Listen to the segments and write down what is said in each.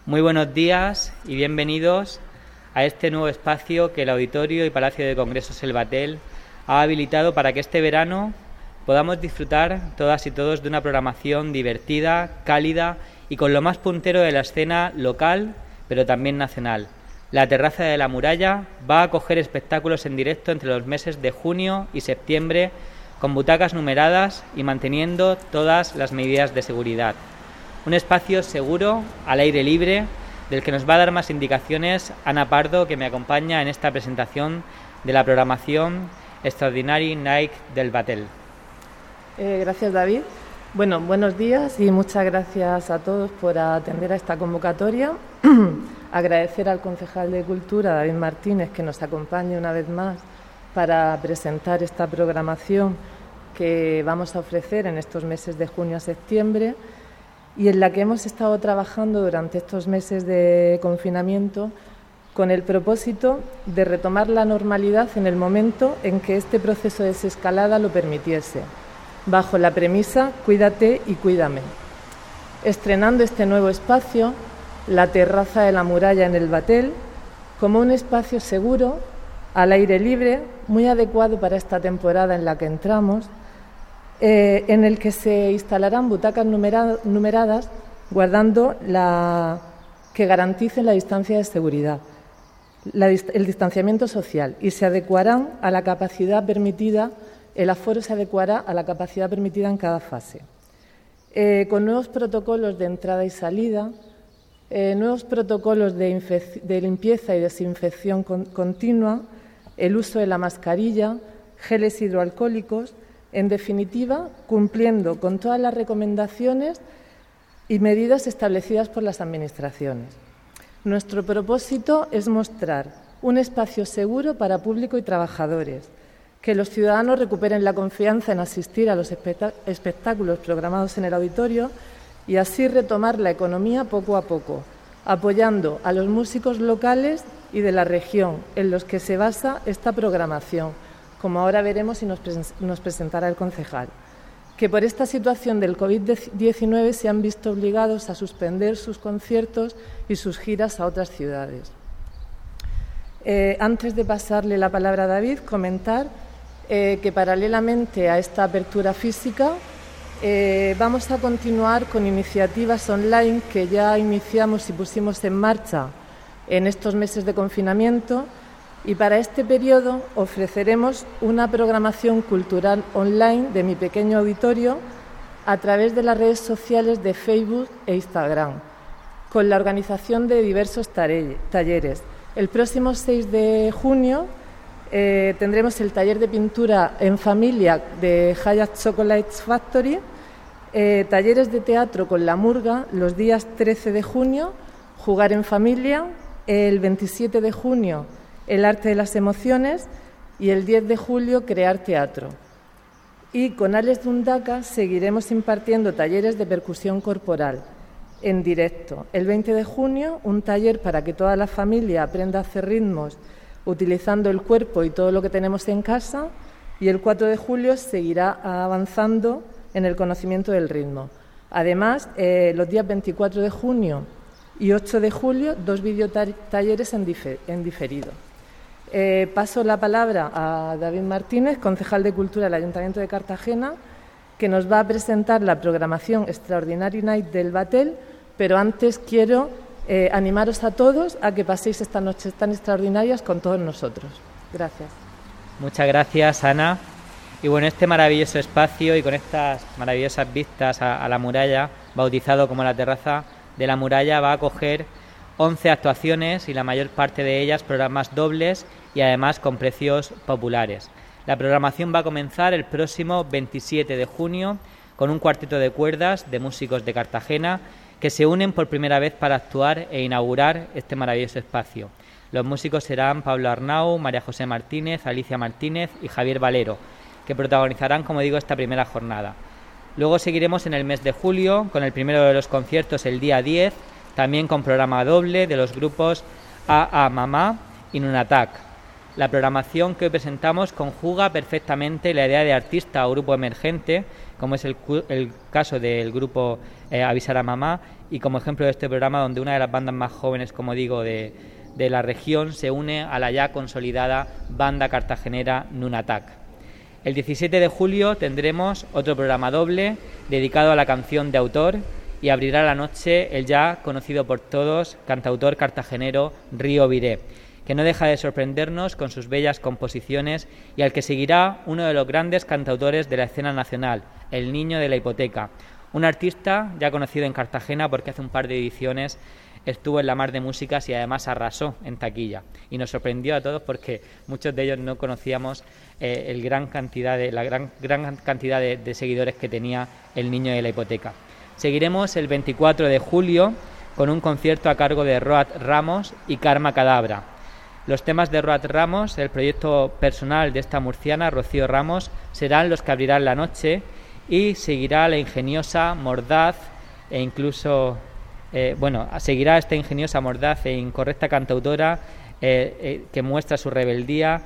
Muy buenos días y bienvenidos a este nuevo espacio que el Auditorio y Palacio de Congresos El Batel ha habilitado para que este verano podamos disfrutar todas y todos de una programación divertida, cálida y con lo más puntero de la escena local, pero también nacional. La Terraza de la Muralla va a acoger espectáculos en directo entre los meses de junio y septiembre, con butacas numeradas y manteniendo todas las medidas de seguridad. Un espacio seguro, al aire libre, del que nos va a dar más indicaciones Ana Pardo, que me acompaña en esta presentación de la programación Extraordinary Night del Batel. Gracias, David. Bueno, buenos días y muchas gracias a todos por atender a esta convocatoria. Agradecer al concejal de Cultura, David Martínez, que nos acompañe una vez más para presentar esta programación que vamos a ofrecer en estos meses de junio a septiembre y en la que hemos estado trabajando durante estos meses de confinamiento con el propósito de retomar la normalidad en el momento en que este proceso de desescalada lo permitiese, bajo la premisa «Cuídate y cuídame». Estrenando este nuevo espacio, la Terraza de la Muralla en el Batel, como un espacio seguro, al aire libre, muy adecuado para esta temporada en la que entramos, en el que se instalarán butacas numeradas guardando que garanticen la distancia de seguridad, el distanciamiento social, y se adecuarán a la capacidad permitida, el aforo se adecuará a la capacidad permitida en cada fase. Con nuevos protocolos de entrada y salida, nuevos protocolos de limpieza y desinfección continua, el uso de la mascarilla, geles hidroalcohólicos, en definitiva, cumpliendo con todas las recomendaciones y medidas establecidas por las administraciones. Nuestro propósito es mostrar un espacio seguro para público y trabajadores, que los ciudadanos recuperen la confianza en asistir a los espectáculos programados en el auditorio y así retomar la economía poco a poco, apoyando a los músicos locales y de la región en los que se basa esta programación, como ahora veremos y nos presentará el concejal, que por esta situación del COVID-19 se han visto obligados a suspender sus conciertos y sus giras a otras ciudades. Antes de pasarle la palabra a David, comentar que paralelamente a esta apertura física vamos a continuar con iniciativas online que ya iniciamos y pusimos en marcha en estos meses de confinamiento, y para este periodo ofreceremos una programación cultural online de Mi Pequeño Auditorio a través de las redes sociales de Facebook e Instagram, con la organización de diversos talleres. El próximo 6 de junio tendremos el taller de pintura en familia de Hayat Chocolate Factory, talleres de teatro con La Murga los días 13 de junio, Jugar en familia, el 27 de junio El arte de las emociones y el 10 de julio Crear teatro. Y con Alex Dundaca seguiremos impartiendo talleres de percusión corporal en directo. El 20 de junio un taller para que toda la familia aprenda a hacer ritmos utilizando el cuerpo y todo lo que tenemos en casa, y el 4 de julio seguirá avanzando en el conocimiento del ritmo. Además, los días 24 de junio y 8 de julio, 2 videotalleres en diferido. Paso la palabra a David Martínez, concejal de Cultura del Ayuntamiento de Cartagena, que nos va a presentar la programación Extraordinary Night del Batel, pero antes quiero animaros a todos a que paséis estas noches tan extraordinarias con todos nosotros. Gracias. Muchas gracias, Ana. Y bueno, este maravilloso espacio y con estas maravillosas vistas a la muralla, bautizado como la Terraza de la Muralla, va a acoger 11 actuaciones y la mayor parte de ellas programas dobles y además con precios populares. La programación va a comenzar el próximo 27 de junio con un cuarteto de cuerdas de músicos de Cartagena que se unen por primera vez para actuar e inaugurar este maravilloso espacio. Los músicos serán Pablo Arnau, María José Martínez, Alicia Martínez y Javier Valero, que protagonizarán, como digo, esta primera jornada. Luego seguiremos en el mes de julio con el primero de los conciertos el día 10, también con programa doble de los grupos AA Mamá y Nunatak. La programación que hoy presentamos conjuga perfectamente la idea de artista o grupo emergente, como es el caso del grupo Avisar a Mamá, y como ejemplo de este programa donde una de las bandas más jóvenes, como digo, de la región se une a la ya consolidada banda cartagenera Nunatak. El 17 de julio tendremos otro programa doble dedicado a la canción de autor y abrirá la noche el ya conocido por todos cantautor cartagenero Río Viré, que no deja de sorprendernos con sus bellas composiciones y al que seguirá uno de los grandes cantautores de la escena nacional, el Niño de la Hipoteca, un artista ya conocido en Cartagena porque hace un par de ediciones estuvo en la Mar de Músicas y además arrasó en taquilla y nos sorprendió a todos porque muchos de ellos no conocíamos la gran cantidad de seguidores que tenía el Niño de la Hipoteca. Seguiremos el 24 de julio con un concierto a cargo de Roat Ramos y Karma Cadabra. Los temas de Roat Ramos, el proyecto personal de esta murciana, Rocío Ramos, serán los que abrirán la noche y seguirá la ingeniosa, mordaz e incluso... seguirá esta ingeniosa, mordaz e incorrecta cantautora que muestra su rebeldía,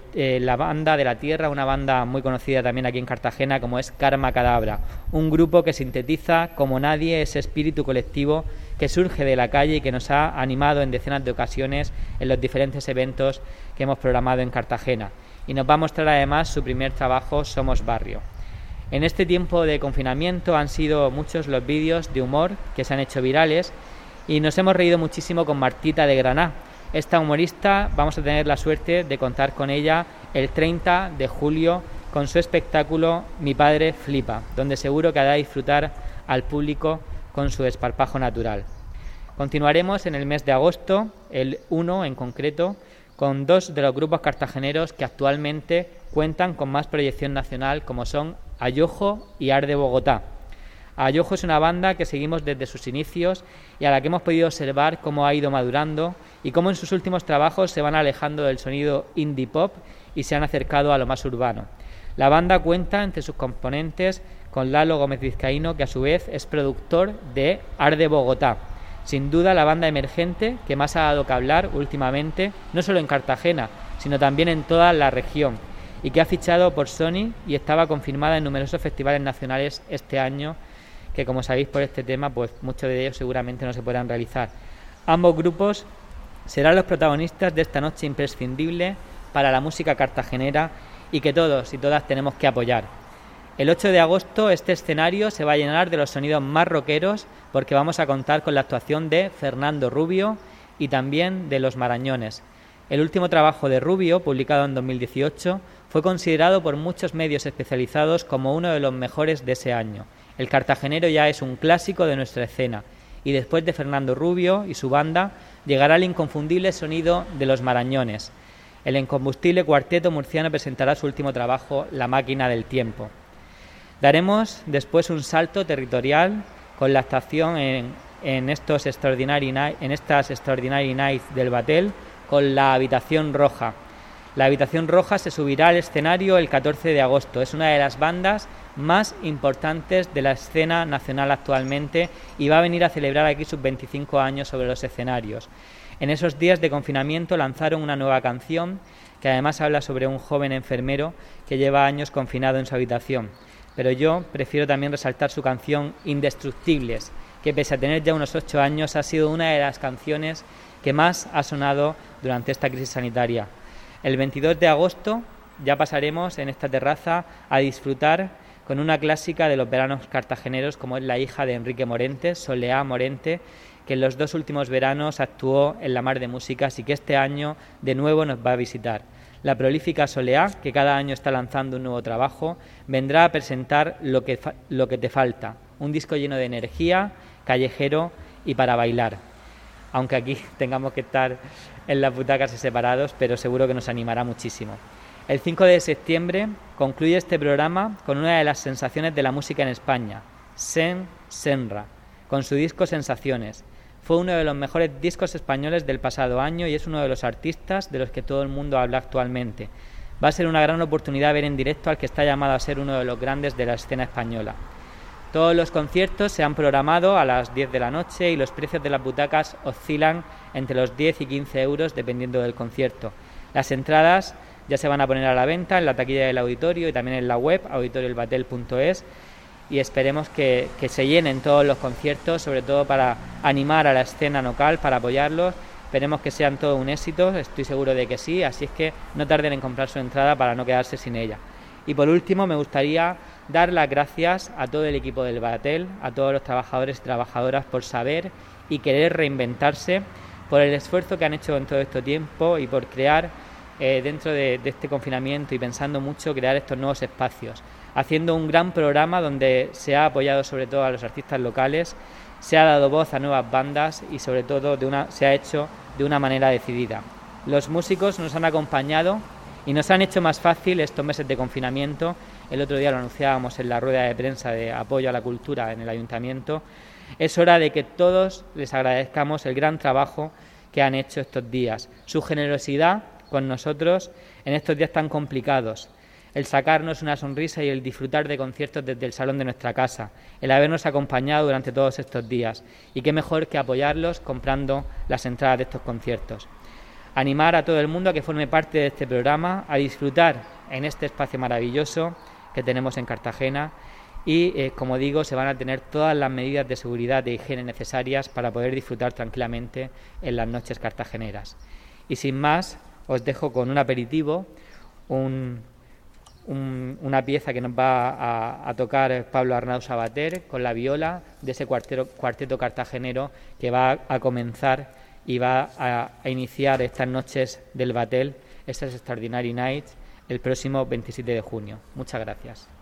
la banda de la tierra, una banda muy conocida también aquí en Cartagena como es Karma Cadabra, un grupo que sintetiza como nadie ese espíritu colectivo que surge de la calle y que nos ha animado en decenas de ocasiones en los diferentes eventos que hemos programado en Cartagena, y nos va a mostrar además su primer trabajo, Somos Barrio. En este tiempo de confinamiento han sido muchos los vídeos de humor que se han hecho virales y nos hemos reído muchísimo con Martita de Graná. Esta humorista vamos a tener la suerte de contar con ella el 30 de julio con su espectáculo Mi Padre Flipa, donde seguro que hará disfrutar al público con su desparpajo natural. Continuaremos en el mes de agosto, el 1 en concreto, con dos de los grupos cartageneros que actualmente cuentan con más proyección nacional, como son Ayojo y Arde Bogotá. Ayojo es una banda que seguimos desde sus inicios y a la que hemos podido observar cómo ha ido madurando y cómo en sus últimos trabajos se van alejando del sonido indie pop y se han acercado a lo más urbano. La banda cuenta entre sus componentes con Lalo Gómez Vizcaíno, que a su vez es productor de Arde Bogotá. Sin duda la banda emergente que más ha dado que hablar últimamente, no solo en Cartagena, sino también en toda la región, y que ha fichado por Sony y estaba confirmada en numerosos festivales nacionales este año, que como sabéis por este tema, pues muchos de ellos seguramente no se podrán realizar. Ambos grupos serán los protagonistas de esta noche imprescindible para la música cartagenera y que todos y todas tenemos que apoyar. El 8 de agosto este escenario se va a llenar de los sonidos más rockeros porque vamos a contar con la actuación de Fernando Rubio y también de Los Marañones. El último trabajo de Rubio, publicado en 2018, fue considerado por muchos medios especializados como uno de los mejores de ese año. El cartagenero ya es un clásico de nuestra escena y después de Fernando Rubio y su banda llegará el inconfundible sonido de Los Marañones. El incombustible cuarteto murciano presentará su último trabajo, La Máquina del Tiempo. Daremos después un salto territorial con la actuación en estas Extraordinary Nights del Batel con La Habitación Roja. La Habitación Roja se subirá al escenario el 14 de agosto. Es una de las bandas más importantes de la escena nacional actualmente y va a venir a celebrar aquí sus 25 años sobre los escenarios. En esos días de confinamiento lanzaron una nueva canción que además habla sobre un joven enfermero que lleva años confinado en su habitación. Pero yo prefiero también resaltar su canción Indestructibles, que pese a tener ya unos 8 años ha sido una de las canciones que más ha sonado durante esta crisis sanitaria. El 22 de agosto ya pasaremos en esta terraza a disfrutar con una clásica de los veranos cartageneros como es la hija de Enrique Morente, Soleá Morente, que en los 2 últimos veranos actuó en la Mar de Músicas y que este año de nuevo nos va a visitar. La prolífica Soleá, que cada año está lanzando un nuevo trabajo, vendrá a presentar Lo que te falta, un disco lleno de energía, callejero y para bailar. Aunque aquí tengamos que estar en las butacas separados, pero seguro que nos animará muchísimo. El 5 de septiembre concluye este programa con una de las sensaciones de la música en España, Sen Senra, con su disco Sensaciones. Fue uno de los mejores discos españoles del pasado año y es uno de los artistas de los que todo el mundo habla actualmente. Va a ser una gran oportunidad ver en directo al que está llamado a ser uno de los grandes de la escena española. Todos los conciertos se han programado a las 10 de la noche y los precios de las butacas oscilan entre los 10 y 15 euros dependiendo del concierto. Las entradas ya se van a poner a la venta en la taquilla del auditorio y también en la web auditoriolbatel.es, y esperemos que se llenen todos los conciertos, sobre todo para animar a la escena local, para apoyarlos. Esperemos que sean todo un éxito, estoy seguro de que sí, así es que no tarden en comprar su entrada para no quedarse sin ella. Y por último, me gustaría dar las gracias a todo el equipo del Batel, a todos los trabajadores y trabajadoras por saber y querer reinventarse, por el esfuerzo que han hecho en todo este tiempo y por crear dentro de este confinamiento y pensando mucho, crear estos nuevos espacios, haciendo un gran programa donde se ha apoyado sobre todo a los artistas locales, se ha dado voz a nuevas bandas y sobre todo se ha hecho de una manera decidida. Los músicos nos han acompañado y nos han hecho más fácil estos meses de confinamiento. El otro día lo anunciábamos en la rueda de prensa de apoyo a la cultura en el Ayuntamiento. Es hora de que todos les agradezcamos el gran trabajo que han hecho estos días, su generosidad con nosotros en estos días tan complicados, el sacarnos una sonrisa y el disfrutar de conciertos desde el salón de nuestra casa, el habernos acompañado durante todos estos días, y qué mejor que apoyarlos comprando las entradas de estos conciertos. Animar a todo el mundo a que forme parte de este programa, a disfrutar en este espacio maravilloso que tenemos en Cartagena y, como digo, se van a tener todas las medidas de seguridad e higiene necesarias para poder disfrutar tranquilamente en las noches cartageneras. Y sin más, os dejo con un aperitivo, una pieza que nos va a tocar Pablo Arnau Sabater con la viola de ese cuarteto cartagenero que va a comenzar y va a iniciar estas noches del Batel, estas Extraordinary Nights, el próximo 27 de junio. Muchas gracias.